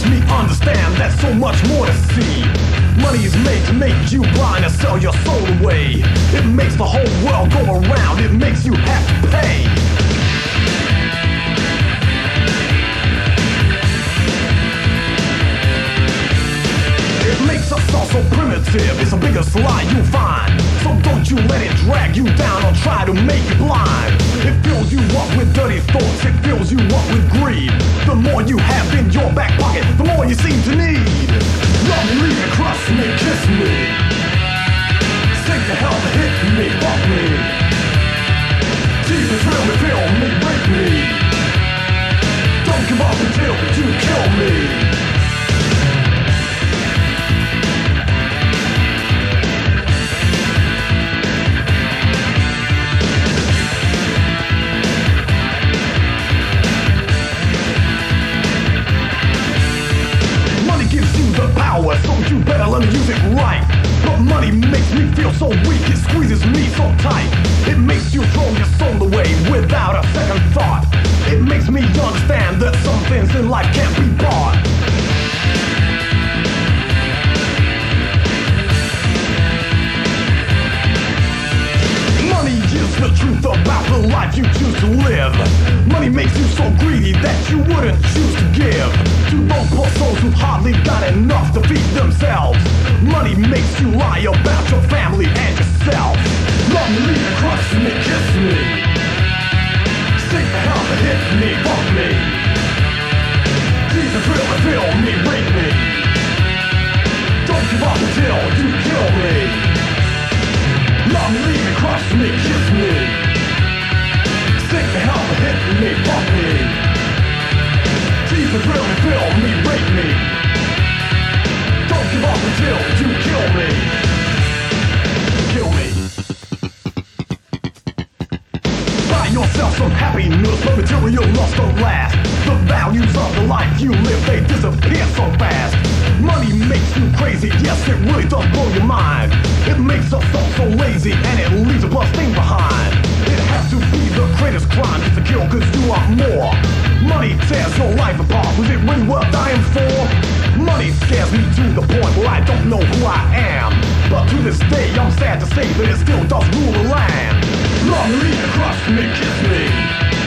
me understand there's so much more to see. Money is made to make you blind and sell your soul away. It makes the whole world go around. It makes you have to pay. It makes us all so primitive. It's the biggest lie you'll find. So don't you let it drag you down or try to make you blind. It fills you up with dirty thoughts. It fills you up with greed. The more you have in your back pocket, the more you seem to need. Love me, leave me, crush me, kiss me. Sink the hell to hit me, fuck me. Jesus, thrill me, feel me, break me. Don't give up until you kill me. So you better let me use it right. But money makes me feel so weak. It squeezes me so tight. It makes you throw your soul away without a second thought. It makes me understand that some things in life can't be bought. Money is the truth about the life you choose to live. Money makes you so greedy that you wouldn't choose to give to those poor souls who hardly got enough to feed themselves. Money makes you lie about your family and yourself. Love me, leave me, crush me, kiss me. Stick the hell to hit me, fuck me. Jesus, thrill me, feel me, break me. Don't give up until you kill me. Love me, leave me, crush me, kiss me. Stick the hell to hit me, fuck me. Jesus, thrill me, feel me, break me. Don't give up until you kill me. Kill me. Buy yourself some happiness, but material lust don't last. The values of the life you live, they disappear so fast. Money makes you crazy, yes, it really does blow your mind. It makes us all so lazy, and it leaves a bloodstained behind. It has to be the greatest crime just to kill, cause you want more. Money tears your life apart, was it really worth dying for? Money scares me to the point where I don't know who I am. But to this day, I'm sad to say that it still does rule the land. Love me, leave me, crush me, kiss me.